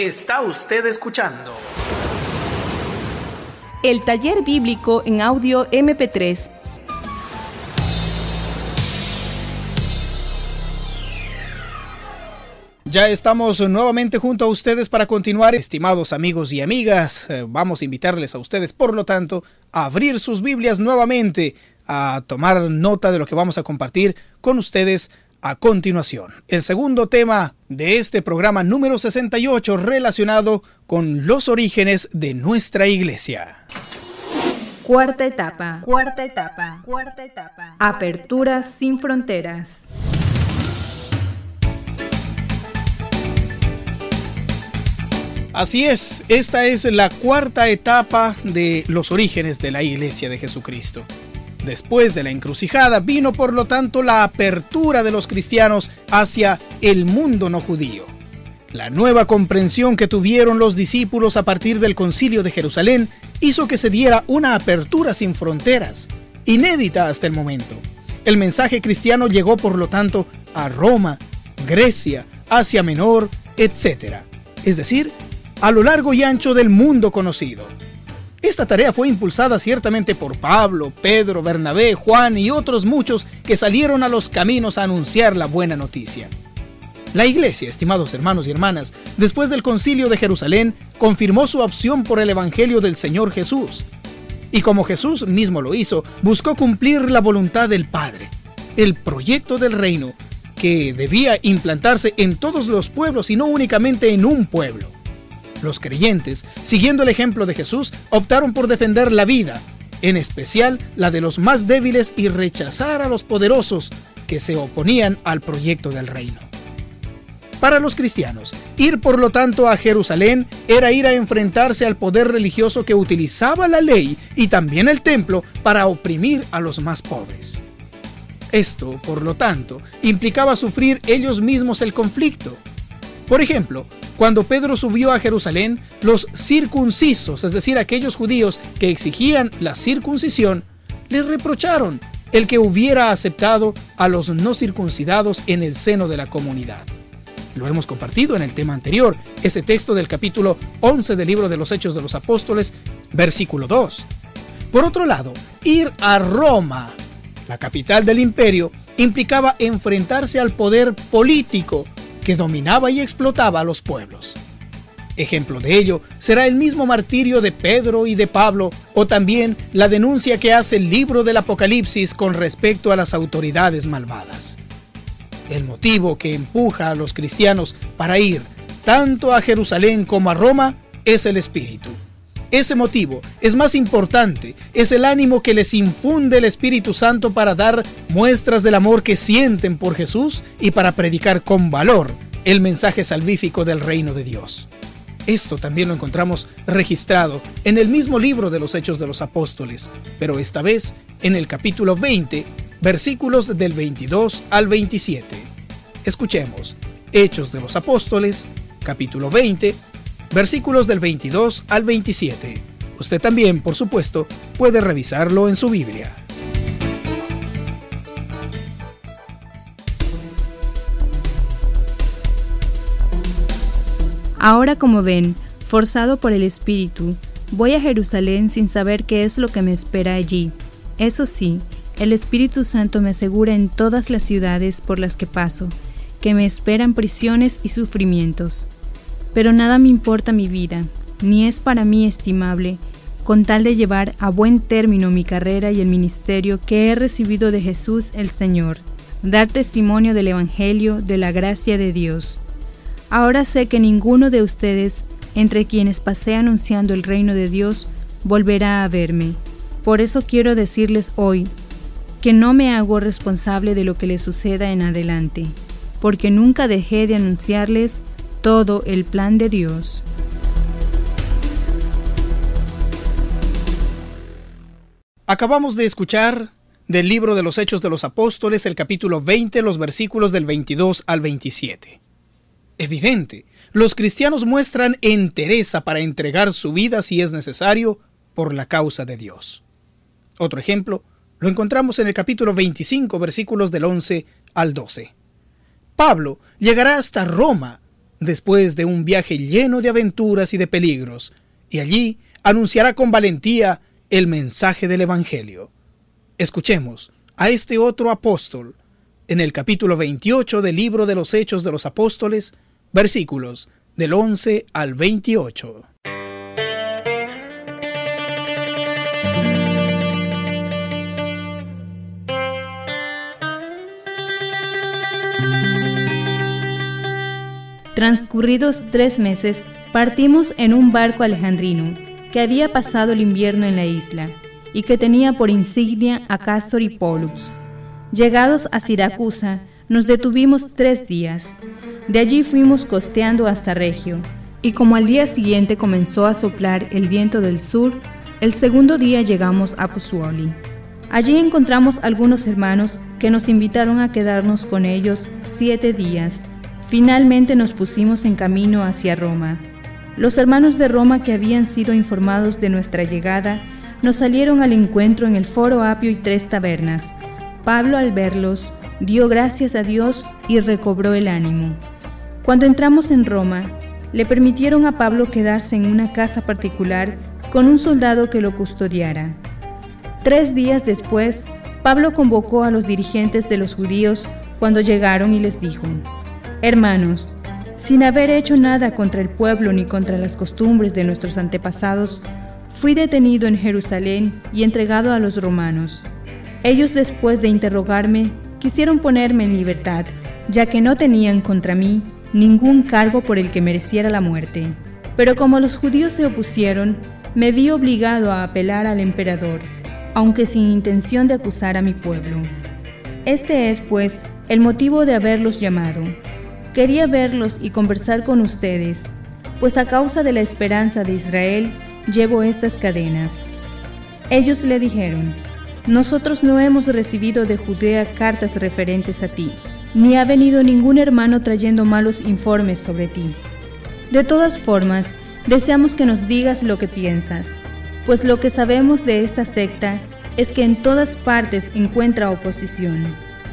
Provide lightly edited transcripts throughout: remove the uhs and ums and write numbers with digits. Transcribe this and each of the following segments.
Está usted escuchando el taller bíblico en audio MP3. Ya estamos nuevamente junto a ustedes para continuar, estimados amigos y amigas. Vamos a invitarles a ustedes, por lo tanto, a abrir sus Biblias nuevamente, a tomar nota de lo que vamos a compartir con ustedes a continuación. El segundo tema de este programa número 68 relacionado con los orígenes de nuestra iglesia. Cuarta etapa. Apertura sin fronteras. Así es, esta es la cuarta etapa de los orígenes de la Iglesia de Jesucristo. Después de la encrucijada vino por lo tanto la apertura de los cristianos hacia el mundo no judío. La nueva comprensión que tuvieron los discípulos a partir del Concilio de Jerusalén hizo que se diera una apertura sin fronteras, inédita hasta el momento. El mensaje cristiano llegó por lo tanto a Roma, Grecia, Asia Menor, etc. Es decir, a lo largo y ancho del mundo conocido. Esta tarea fue impulsada ciertamente por Pablo, Pedro, Bernabé, Juan y otros muchos que salieron a los caminos a anunciar la buena noticia. La Iglesia, estimados hermanos y hermanas, después del Concilio de Jerusalén, confirmó su opción por el Evangelio del Señor Jesús. Y como Jesús mismo lo hizo, buscó cumplir la voluntad del Padre, el proyecto del reino, que debía implantarse en todos los pueblos y no únicamente en un pueblo. Los creyentes, siguiendo el ejemplo de Jesús, optaron por defender la vida, en especial la de los más débiles, y rechazar a los poderosos que se oponían al proyecto del reino. Para los cristianos, ir por lo tanto a Jerusalén era ir a enfrentarse al poder religioso que utilizaba la ley y también el templo para oprimir a los más pobres. Esto, por lo tanto, implicaba sufrir ellos mismos el conflicto. Por ejemplo, cuando Pedro subió a Jerusalén, los circuncisos, es decir, aquellos judíos que exigían la circuncisión, le reprocharon el que hubiera aceptado a los no circuncidados en el seno de la comunidad. Lo hemos compartido en el tema anterior, ese texto del capítulo 11 del libro de los Hechos de los Apóstoles, versículo 2. Por otro lado, ir a Roma, la capital del imperio, implicaba enfrentarse al poder político que dominaba y explotaba a los pueblos. Ejemplo de ello será el mismo martirio de Pedro y de Pablo, o también la denuncia que hace el libro del Apocalipsis con respecto a las autoridades malvadas. El motivo que empuja a los cristianos para ir tanto a Jerusalén como a Roma es el Espíritu. Ese motivo es más importante, es el ánimo que les infunde el Espíritu Santo para dar muestras del amor que sienten por Jesús y para predicar con valor el mensaje salvífico del reino de Dios. Esto también lo encontramos registrado en el mismo libro de los Hechos de los Apóstoles, pero esta vez en el capítulo 20, versículos del 22 al 27. Escuchemos Hechos de los Apóstoles, capítulo 20, versículos del 22 al 27. Usted también, por supuesto, puede revisarlo en su Biblia. Ahora, como ven, forzado por el Espíritu, voy a Jerusalén sin saber qué es lo que me espera allí. Eso sí, el Espíritu Santo me asegura en todas las ciudades por las que paso, que me esperan prisiones y sufrimientos. Pero nada me importa mi vida, ni es para mí estimable, con tal de llevar a buen término mi carrera y el ministerio que he recibido de Jesús el Señor, dar testimonio del Evangelio, de la gracia de Dios. Ahora sé que ninguno de ustedes, entre quienes pasé anunciando el reino de Dios, volverá a verme. Por eso quiero decirles hoy que no me hago responsable de lo que les suceda en adelante, porque nunca dejé de anunciarles todo el plan de Dios. Acabamos de escuchar del libro de los Hechos de los Apóstoles, el capítulo 20, los versículos del 22 al 27. Evidente, los cristianos muestran entereza para entregar su vida si es necesario por la causa de Dios. Otro ejemplo lo encontramos en el capítulo 25, versículos del 11 al 12. Pablo llegará hasta Roma, después de un viaje lleno de aventuras y de peligros, y allí anunciará con valentía el mensaje del Evangelio. Escuchemos a este otro apóstol en el capítulo 28 del libro de los Hechos de los Apóstoles, versículos del 11 al 28. Transcurridos 3 meses, partimos en un barco alejandrino que había pasado el invierno en la isla y que tenía por insignia a Cástor y Pólux. Llegados a Siracusa, nos detuvimos 3 días. De allí fuimos costeando hasta Regio, y como al día siguiente comenzó a soplar el viento del sur, el segundo día llegamos a Pozzuoli. Allí encontramos algunos hermanos que nos invitaron a quedarnos con ellos 7 días. Finalmente nos pusimos en camino hacia Roma. Los hermanos de Roma que habían sido informados de nuestra llegada nos salieron al encuentro en el Foro Apio y 3 tabernas. Pablo, al verlos, dio gracias a Dios y recobró el ánimo. Cuando entramos en Roma, le permitieron a Pablo quedarse en una casa particular con un soldado que lo custodiara. 3 días después, Pablo convocó a los dirigentes de los judíos cuando llegaron y les dijo: Hermanos, sin haber hecho nada contra el pueblo ni contra las costumbres de nuestros antepasados, fui detenido en Jerusalén y entregado a los romanos. Ellos, después de interrogarme, quisieron ponerme en libertad, ya que no tenían contra mí ningún cargo por el que mereciera la muerte. Pero como los judíos se opusieron, me vi obligado a apelar al emperador, aunque sin intención de acusar a mi pueblo. Este es, pues, el motivo de haberlos llamado. Quería verlos y conversar con ustedes, pues a causa de la esperanza de Israel llevo estas cadenas. Ellos le dijeron: Nosotros no hemos recibido de Judea cartas referentes a ti, ni ha venido ningún hermano trayendo malos informes sobre ti. De todas formas, deseamos que nos digas lo que piensas, pues lo que sabemos de esta secta es que en todas partes encuentra oposición.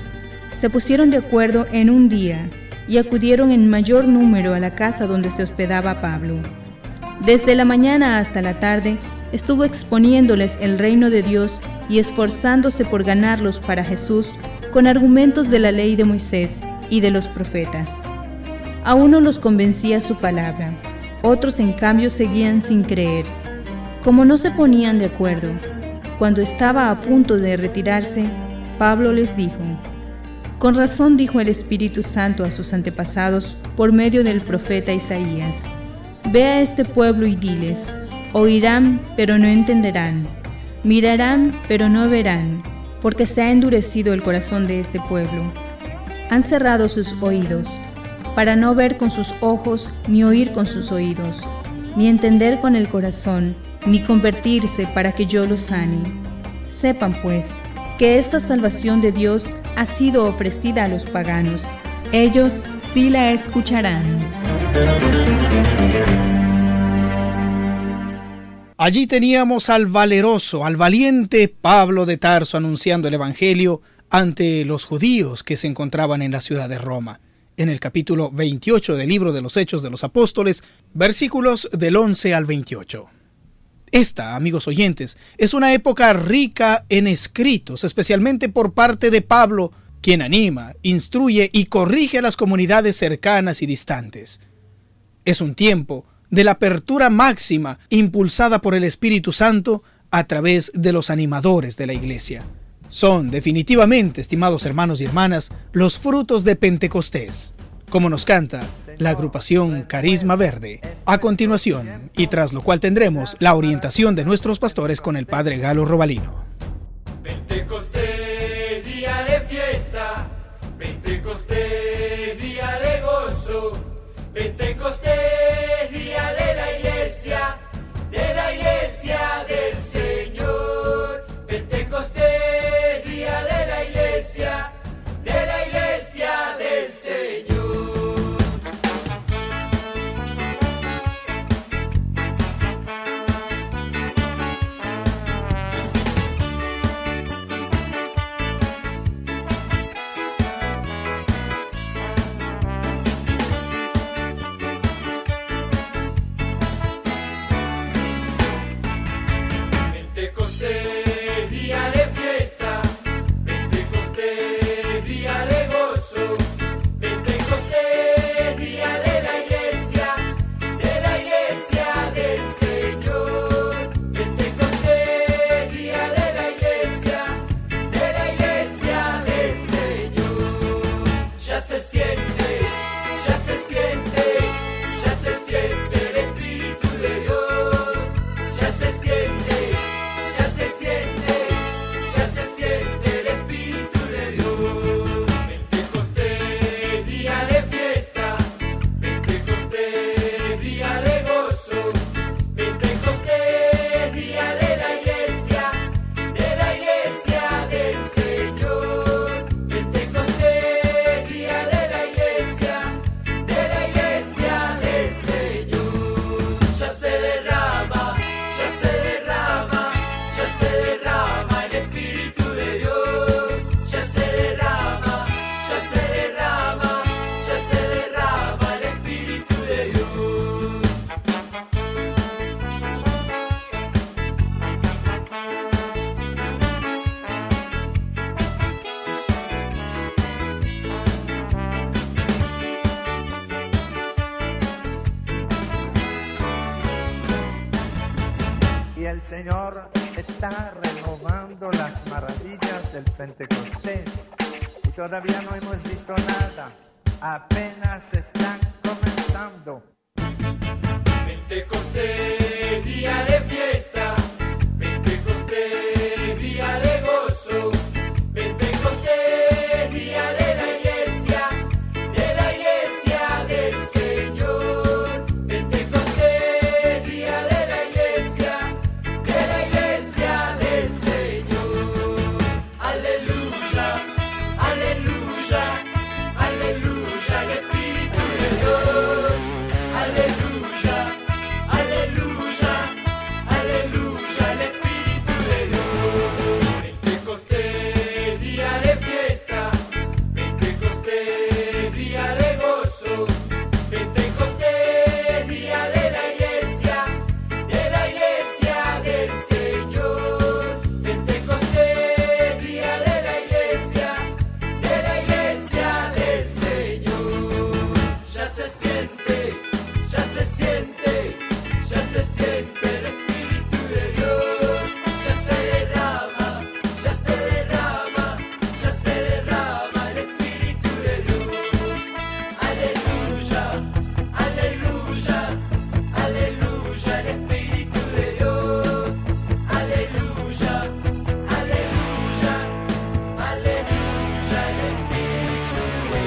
Se pusieron de acuerdo en un día y acudieron en mayor número a la casa donde se hospedaba Pablo. Desde la mañana hasta la tarde estuvo exponiéndoles el reino de Dios y esforzándose por ganarlos para Jesús con argumentos de la ley de Moisés y de los profetas. A unos los convencía su palabra, otros en cambio seguían sin creer. Como no se ponían de acuerdo, cuando estaba a punto de retirarse, Pablo les dijo: Con razón dijo el Espíritu Santo a sus antepasados por medio del profeta Isaías: Ve a este pueblo y diles: oirán, pero no entenderán; mirarán, pero no verán, porque se ha endurecido el corazón de este pueblo. Han cerrado sus oídos, para no ver con sus ojos, ni oír con sus oídos, ni entender con el corazón, ni convertirse para que yo los sane. Sepan, pues, que esta salvación de Dios ha sido ofrecida a los paganos. Ellos sí la escucharán. Allí teníamos al valeroso, al valiente Pablo de Tarso anunciando el Evangelio ante los judíos que se encontraban en la ciudad de Roma. En el capítulo 28 del libro de los Hechos de los Apóstoles, versículos del 11 al 28. Esta, amigos oyentes, es una época rica en escritos, especialmente por parte de Pablo, quien anima, instruye y corrige a las comunidades cercanas y distantes. Es un tiempo de la apertura máxima impulsada por el Espíritu Santo a través de los animadores de la Iglesia. Son definitivamente, estimados hermanos y hermanas, los frutos de Pentecostés, como nos canta la agrupación Carisma Verde. A continuación, y tras lo cual tendremos la orientación de nuestros pastores con el Padre Galo Robalino. Pentecostés, día de fiesta, Pentecostés, día de gozo, Pentecostés, día de la iglesia del Señor, Pentecostés, día de la iglesia del Señor. ya se siente, ya se siente, ya se siente el Espíritu de Dios, ya se siente, ya se siente, ya se siente el Espíritu de Dios. Pentecostés, día de fiesta, Pentecostés, día de gozo, Pentecostés, día de la iglesia del Señor. Pentecostés, día de la iglesia del Señor. Ya se derrama, ya se derrama, ya se derrama el Espíritu de Dios. Ya se derrama, ya se derrama, ya se derrama el Espíritu de Dios. Y el Señor está renovando las maravillas del Pentecostés. Y todavía no hemos visto nada. Apenas están comenzando. Pentecostés, día de fiesta, Pentecostés, día de gozo, Pentecostés, día de la iglesia del Señor. Pentecostés, día de la iglesia del Señor. Aleluya, aleluya, aleluya, el Espíritu de Dios. Aleluya, aleluya, aleluya, el Espíritu de Dios. Pentecostés, día de fiesta, Pentecostés, día de gozo, Pentecostés, día de la iglesia del Señor. Pentecostés, día de la iglesia del Señor. Ya se siente, ya se siente, ya se siente el Espíritu de Dios. Ya se derrama, ya se derrama, ya se derrama el Espíritu de Dios. Aleluya, aleluya, aleluya, el Espíritu de Dios. Aleluya, aleluya, aleluya, el Espíritu de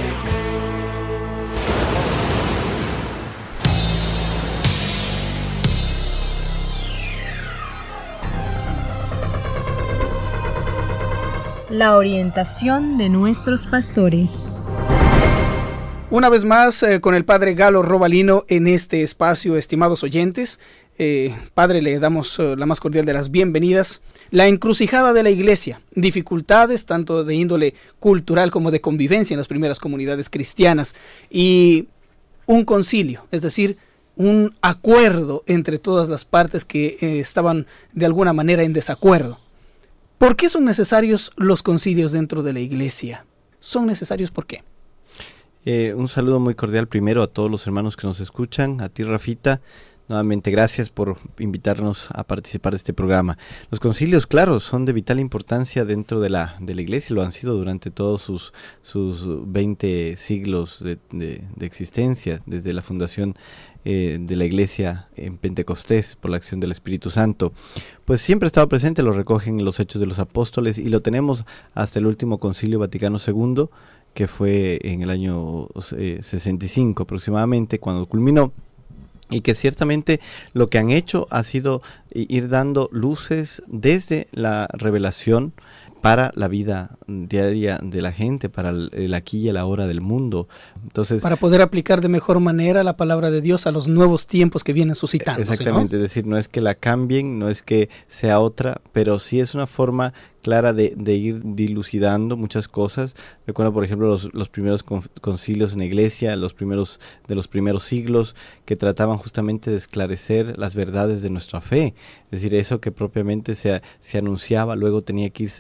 La orientación de nuestros pastores. Una vez más con el Padre Galo Robalino en este espacio, estimados oyentes. Padre, le damos la más cordial de las bienvenidas. La encrucijada de la iglesia, dificultades tanto de índole cultural como de convivencia en las primeras comunidades cristianas y un concilio, es decir, un acuerdo entre todas las partes que estaban de alguna manera en desacuerdo. ¿Por qué son necesarios los concilios dentro de la iglesia? ¿Son necesarios por qué? Un saludo muy cordial primero a todos los hermanos que nos escuchan, a ti Rafita, nuevamente gracias por invitarnos a participar de este programa. Los concilios, claro, son de vital importancia dentro de la iglesia, lo han sido durante todos sus 20 siglos de existencia, desde la fundación de la iglesia en Pentecostés por la acción del Espíritu Santo. Pues siempre ha estado presente, lo recogen los Hechos de los Apóstoles y lo tenemos hasta el último Concilio Vaticano II, que fue en el año 65 aproximadamente, cuando culminó, y que ciertamente lo que han hecho ha sido ir dando luces desde la revelación para la vida diaria de la gente, para el aquí y el ahora del mundo. Entonces, para poder aplicar de mejor manera la palabra de Dios a los nuevos tiempos que vienen suscitando. Exactamente, ¿no? Es decir, no es que la cambien, no es que sea otra, pero sí es una forma clara de ir dilucidando muchas cosas. Recuerdo, por ejemplo, los primeros concilios en la iglesia, los primeros siglos, que trataban justamente de esclarecer las verdades de nuestra fe. Es decir, eso que propiamente se anunciaba, luego tenía que irse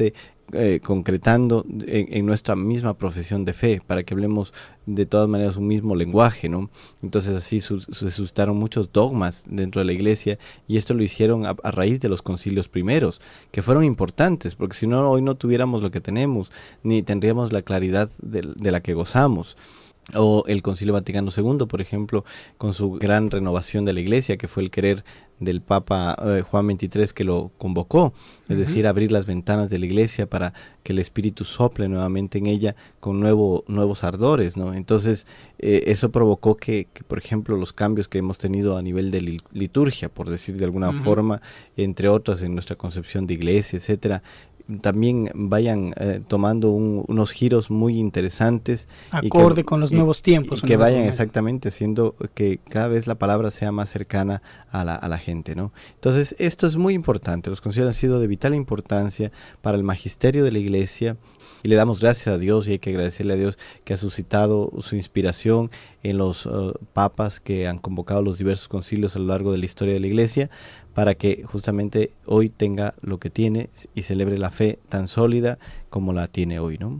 concretando en nuestra misma profesión de fe, para que hablemos de todas maneras un mismo lenguaje, ¿no? Entonces así se suscitaron muchos dogmas dentro de la iglesia, y esto lo hicieron a raíz de los concilios primeros, que fueron importantes, porque si no, hoy no tuviéramos lo que tenemos, ni tendríamos la claridad de la que gozamos. O el Concilio Vaticano II, por ejemplo, con su gran renovación de la iglesia, que fue el querer del Papa Juan XXIII que lo convocó, es decir, abrir las ventanas de la iglesia para que el Espíritu sople nuevamente en ella con nuevos ardores, ¿no? Entonces, eso provocó que, por ejemplo, los cambios que hemos tenido a nivel de liturgia, por decir de alguna forma, entre otras en nuestra concepción de iglesia, etcétera, también vayan tomando unos giros muy interesantes, acorde con los nuevos tiempos, y que vayan exactamente haciendo que cada vez la palabra sea más cercana a la gente, ¿no? Entonces esto es muy importante. Los concilios han sido de vital importancia para el magisterio de la iglesia, y le damos gracias a Dios, y hay que agradecerle a Dios que ha suscitado su inspiración en los papas que han convocado los diversos concilios a lo largo de la historia de la iglesia, para que justamente hoy tenga lo que tiene y celebre la fe tan sólida como la tiene hoy, ¿no?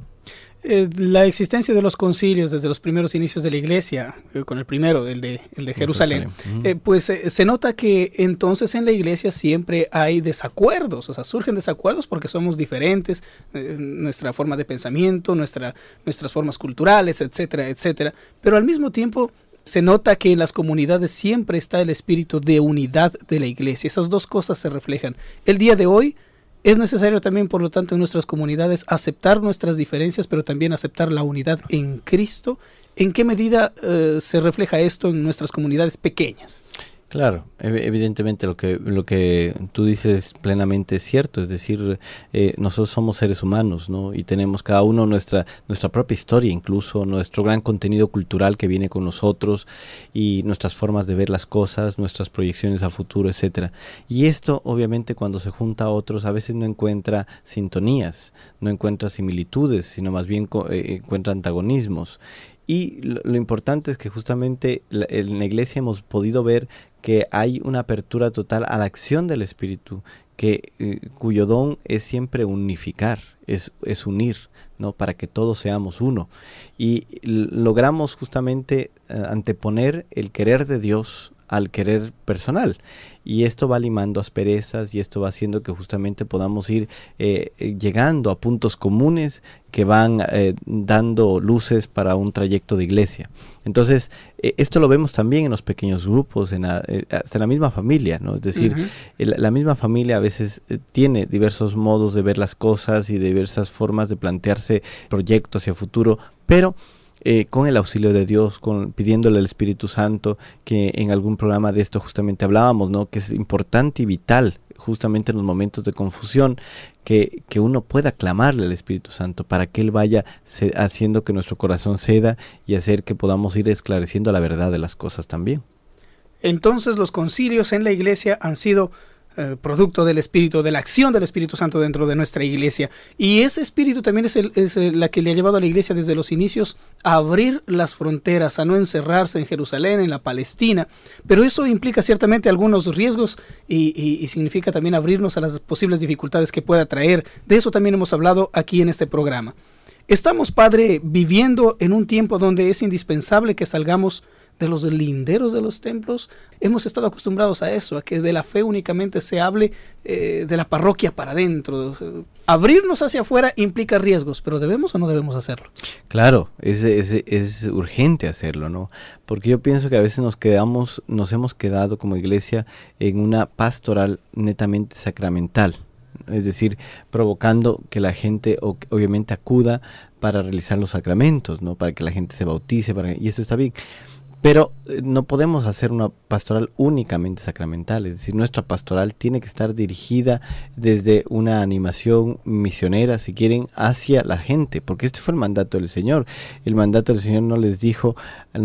La existencia de los concilios desde los primeros inicios de la iglesia, con el primero, el de Jerusalén, pues se nota que entonces en la iglesia siempre hay desacuerdos, o sea, surgen desacuerdos porque somos diferentes, nuestra forma de pensamiento, nuestras formas culturales, etcétera, etcétera, pero al mismo tiempo se nota que en las comunidades siempre está el espíritu de unidad de la iglesia. Esas dos cosas se reflejan. El día de hoy es necesario también, por lo tanto, en nuestras comunidades aceptar nuestras diferencias, pero también aceptar la unidad en Cristo. ¿En qué medida se refleja esto en nuestras comunidades pequeñas? Claro, evidentemente lo que tú dices es plenamente cierto, es decir, nosotros somos seres humanos, ¿no? Y tenemos cada uno nuestra propia historia, incluso nuestro gran contenido cultural que viene con nosotros, y nuestras formas de ver las cosas, nuestras proyecciones a futuro, etcétera. Y esto, obviamente, cuando se junta a otros, a veces no encuentra sintonías, no encuentra similitudes, sino más bien encuentra antagonismos. Y lo importante es que justamente en la iglesia hemos podido ver que hay una apertura total a la acción del Espíritu, cuyo don es siempre unificar, es unir, ¿no? Para que todos seamos uno. Y logramos justamente anteponer el querer de Dios al querer personal, y esto va limando asperezas, y esto va haciendo que justamente podamos ir llegando a puntos comunes que van dando luces para un trayecto de iglesia. Entonces esto lo vemos también en los pequeños grupos, hasta en la misma familia, ¿no? Es decir, la misma familia a veces tiene diversos modos de ver las cosas y diversas formas de plantearse proyectos hacia futuro, pero con el auxilio de Dios, pidiéndole al Espíritu Santo, que en algún programa de esto justamente hablábamos, ¿no? Que es importante y vital justamente en los momentos de confusión que uno pueda clamarle al Espíritu Santo para que Él vaya haciendo que nuestro corazón ceda y hacer que podamos ir esclareciendo la verdad de las cosas también. Entonces los concilios en la iglesia han sido producto del Espíritu, de la acción del Espíritu Santo dentro de nuestra iglesia, y ese Espíritu también es la que le ha llevado a la iglesia desde los inicios a abrir las fronteras, a no encerrarse en Jerusalén, en la Palestina, pero eso implica ciertamente algunos riesgos y significa también abrirnos a las posibles dificultades que pueda traer. De eso también hemos hablado aquí en este programa. Estamos, Padre, viviendo en un tiempo donde es indispensable que salgamos de los linderos de los templos. Hemos estado acostumbrados a eso, a que de la fe únicamente se hable de la parroquia para adentro. Abrirnos hacia afuera implica riesgos, pero ¿debemos o no debemos hacerlo? Claro, es urgente hacerlo, ¿no? Porque yo pienso que a veces nos hemos quedado como iglesia en una pastoral netamente sacramental, es decir, provocando que la gente obviamente acuda para realizar los sacramentos, ¿no? Para que la gente se bautice, y esto está bien. Pero no podemos hacer una pastoral únicamente sacramental, es decir, nuestra pastoral tiene que estar dirigida desde una animación misionera, si quieren, hacia la gente, porque este fue el mandato del Señor. El mandato del Señor no les dijo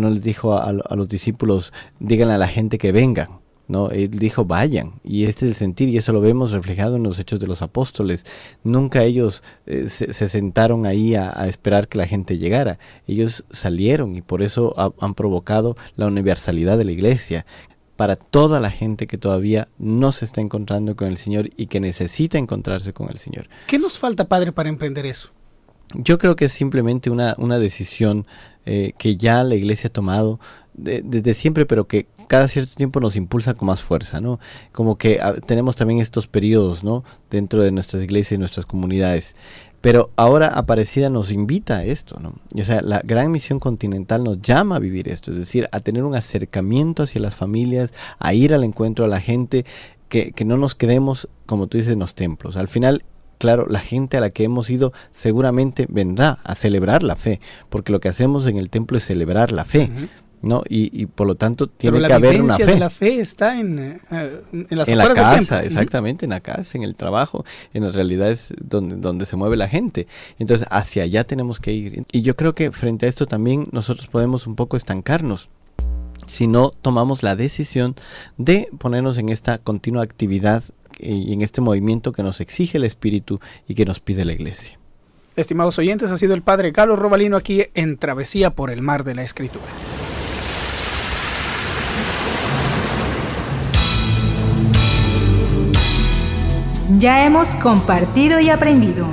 a los discípulos, díganle a la gente que vengan. No, Él dijo vayan, y este es el sentir, y eso lo vemos reflejado en los Hechos de los Apóstoles. Nunca ellos se sentaron ahí a esperar que la gente llegara. Ellos salieron, y por eso han provocado la universalidad de la iglesia. para toda la gente que todavía no se está encontrando con el Señor y que necesita encontrarse con el Señor. ¿Qué nos falta, Padre, para emprender eso? Yo creo que es simplemente una decisión que ya la Iglesia ha tomado desde siempre, pero que cada cierto tiempo nos impulsa con más fuerza, ¿no? Como que tenemos también estos periodos, ¿no? Dentro de nuestras iglesias y nuestras comunidades. Pero ahora Aparecida nos invita a esto, ¿no? O sea, la Gran Misión Continental nos llama a vivir esto, es decir, a tener un acercamiento hacia las familias, a ir al encuentro a la gente, que no nos quedemos, como tú dices, en los templos. Al final, claro, la gente a la que hemos ido seguramente vendrá a celebrar la fe, porque lo que hacemos en el templo es celebrar la fe, ¿no? Y por lo tanto tiene que haber una fe. Pero la vivencia de la fe está en las en la afueras del casa, templo. exactamente, en la casa, en el trabajo, en las realidades donde se mueve la gente. Entonces, hacia allá tenemos que ir. Y yo creo que frente a esto también nosotros podemos un poco estancarnos si no tomamos la decisión de ponernos en esta continua actividad y en este movimiento que nos exige el Espíritu y que nos pide la Iglesia. Estimados oyentes, ha sido el Padre Carlos Robalino aquí en Travesía por el Mar de la Escritura. Ya hemos compartido y aprendido.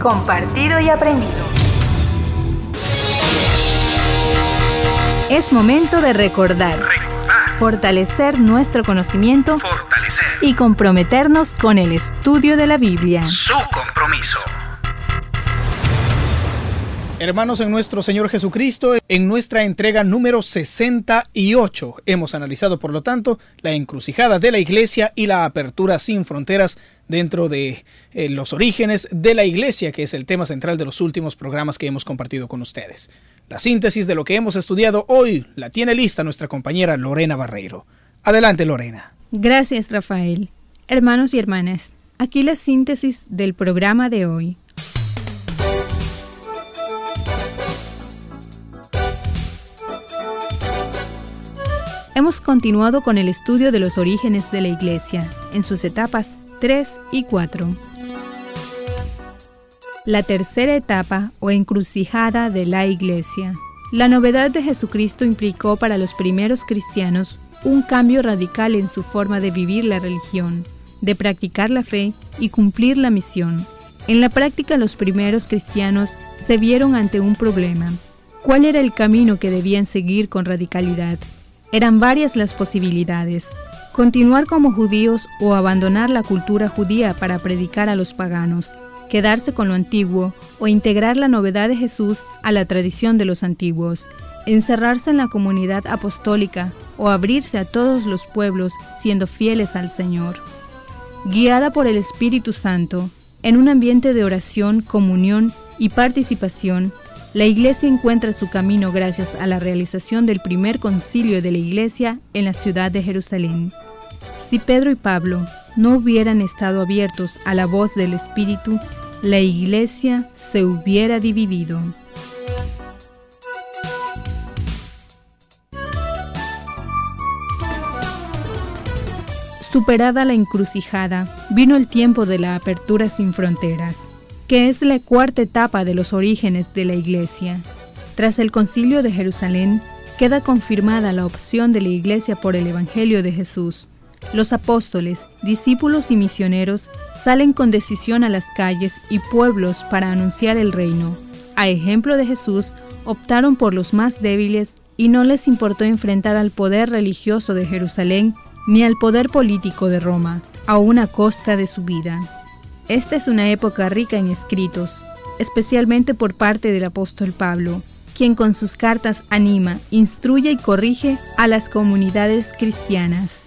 Es momento de recordar, fortalecer nuestro conocimiento y comprometernos con el estudio de la Biblia. Su compromiso. Hermanos en nuestro Señor Jesucristo, en nuestra entrega número 68 hemos analizado, por lo tanto, la encrucijada de la Iglesia y la apertura sin fronteras dentro de los orígenes de la Iglesia, que es el tema central de los últimos programas que hemos compartido con ustedes. La síntesis de lo que hemos estudiado hoy la tiene lista nuestra compañera Lorena Barreiro. Adelante, Lorena. Gracias, Rafael. Hermanos y hermanas, aquí la síntesis del programa de hoy. Hemos continuado con el estudio de los orígenes de la Iglesia, en sus etapas 3 y 4. La tercera etapa o encrucijada de la Iglesia. La novedad de Jesucristo implicó para los primeros cristianos un cambio radical en su forma de vivir la religión, de practicar la fe y cumplir la misión. En la práctica, los primeros cristianos se vieron ante un problema. ¿Cuál era el camino que debían seguir con radicalidad? Eran varias las posibilidades: continuar como judíos o abandonar la cultura judía para predicar a los paganos, quedarse con lo antiguo o integrar la novedad de Jesús a la tradición de los antiguos, encerrarse en la comunidad apostólica o abrirse a todos los pueblos siendo fieles al Señor. Guiada por el Espíritu Santo, en un ambiente de oración, comunión y participación, la Iglesia encuentra su camino gracias a la realización del primer concilio de la Iglesia en la ciudad de Jerusalén. Si Pedro y Pablo no hubieran estado abiertos a la voz del Espíritu, la Iglesia se hubiera dividido. Superada la encrucijada, vino el tiempo de la apertura sin fronteras, que es la cuarta etapa de los orígenes de la Iglesia. Tras el Concilio de Jerusalén, queda confirmada la opción de la Iglesia por el Evangelio de Jesús. Los apóstoles, discípulos y misioneros salen con decisión a las calles y pueblos para anunciar el reino. A ejemplo de Jesús, optaron por los más débiles y no les importó enfrentar al poder religioso de Jerusalén ni al poder político de Roma, aun a costa de su vida. Esta es una época rica en escritos, especialmente por parte del apóstol Pablo, quien con sus cartas anima, instruye y corrige a las comunidades cristianas.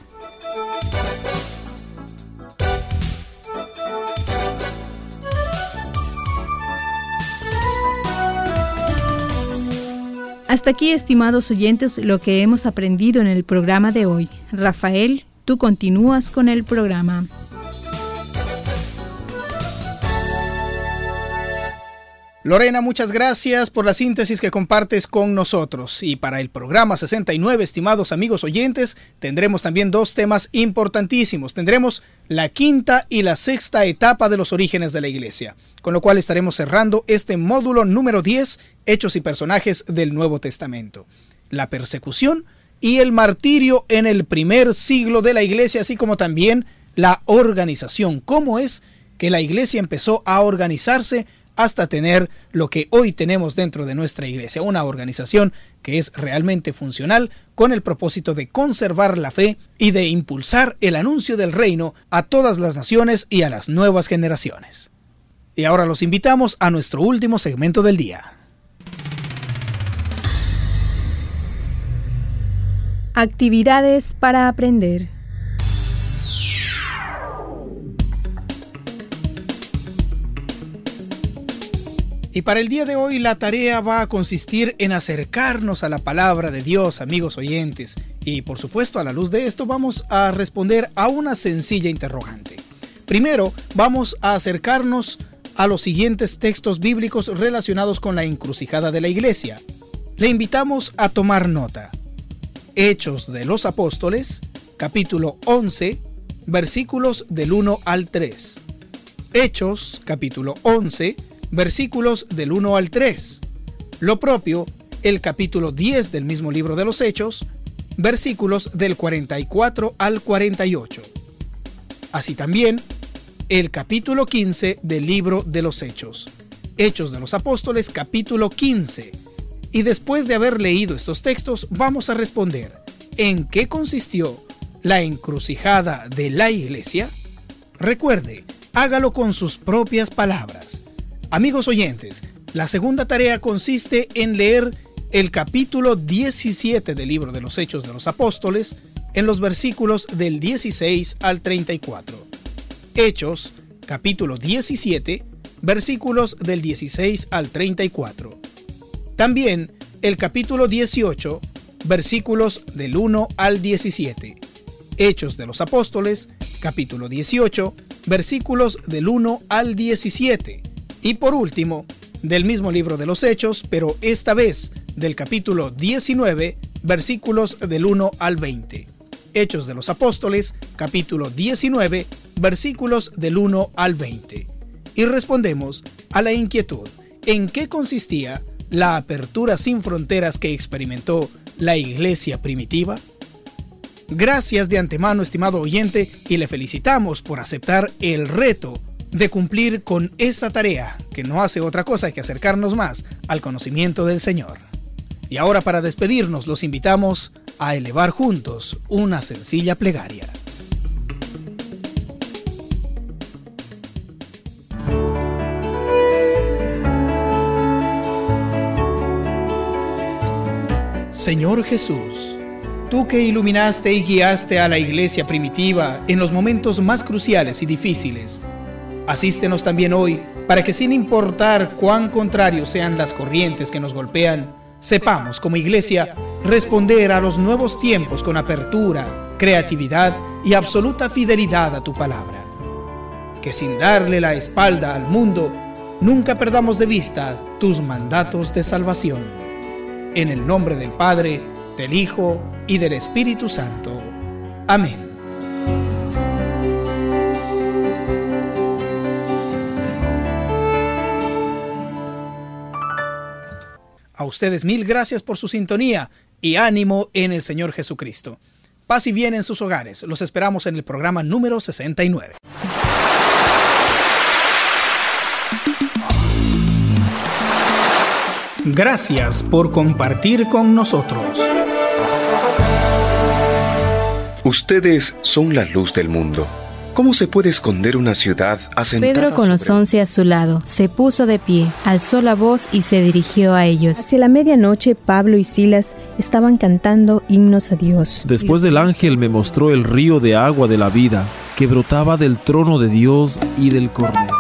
Hasta aquí, estimados oyentes, lo que hemos aprendido en el programa de hoy. Rafael, tú continúas con el programa. Lorena, muchas gracias por la síntesis que compartes con nosotros. Y para el programa 69, estimados amigos oyentes, tendremos también dos temas importantísimos. Tendremos la quinta y la sexta etapa de los orígenes de la Iglesia, con lo cual estaremos cerrando este módulo número 10, Hechos y personajes del Nuevo Testamento. La persecución y el martirio en el primer siglo de la iglesia, así como también la organización. ¿Cómo es que la iglesia empezó a organizarse hasta tener lo que hoy tenemos dentro de nuestra iglesia? Una organización que es realmente funcional con el propósito de conservar la fe y de impulsar el anuncio del reino a todas las naciones y a las nuevas generaciones. Y ahora los invitamos a nuestro último segmento del día. Actividades para aprender. Y para el día de hoy la tarea va a consistir en acercarnos a la palabra de Dios, amigos oyentes. Y por supuesto, a la luz de esto vamos a responder a una sencilla interrogante. Primero, vamos a acercarnos a los siguientes textos bíblicos relacionados con la encrucijada de la iglesia. Le invitamos a tomar nota. Hechos de los Apóstoles, capítulo 11, versículos del 1 al 3. Hechos, capítulo 11, versículos del 1 al 3. Lo propio, el capítulo 10 del mismo libro de los Hechos, versículos del 44 al 48. Así también, el capítulo 15 del libro de los Hechos. Hechos de los Apóstoles, capítulo 15. Y después de haber leído estos textos, vamos a responder: ¿en qué consistió la encrucijada de la iglesia? Recuerde, hágalo con sus propias palabras. Amigos oyentes, la segunda tarea consiste en leer el capítulo 17 del libro de los Hechos de los Apóstoles en los versículos del 16 al 34. Hechos, capítulo 17, versículos del 16 al 34. También el capítulo 18, versículos del 1 al 17. Hechos de los Apóstoles, capítulo 18, versículos del 1 al 17. Y por último, del mismo libro de los Hechos, pero esta vez del capítulo 19, versículos del 1 al 20. Hechos de los Apóstoles, capítulo 19, versículos del 1 al 20. Y respondemos a la inquietud: ¿en qué consistía la apertura sin fronteras que experimentó la iglesia primitiva? Gracias de antemano, estimado oyente, y le felicitamos por aceptar el reto de cumplir con esta tarea, que no hace otra cosa que acercarnos más al conocimiento del Señor. Y ahora, para despedirnos, los invitamos a elevar juntos una sencilla plegaria. Señor Jesús, tú que iluminaste y guiaste a la iglesia primitiva en los momentos más cruciales y difíciles, asístenos también hoy para que, sin importar cuán contrarios sean las corrientes que nos golpean, sepamos como iglesia responder a los nuevos tiempos con apertura, creatividad y absoluta fidelidad a tu palabra. Que sin darle la espalda al mundo, nunca perdamos de vista tus mandatos de salvación. En el nombre del Padre, del Hijo y del Espíritu Santo. Amén. A ustedes mil gracias por su sintonía y ánimo en el Señor Jesucristo. Paz y bien en sus hogares. Los esperamos en el programa número 69. Gracias por compartir con nosotros. Ustedes son la luz del mundo. ¿Cómo se puede esconder una ciudad asentada Pedro, con los 11 a su lado, se puso de pie, alzó la voz y se dirigió a ellos. Hacia la medianoche, Pablo y Silas estaban cantando himnos a Dios. Después el ángel me mostró el río de agua de la vida, que brotaba del trono de Dios y del Cordero.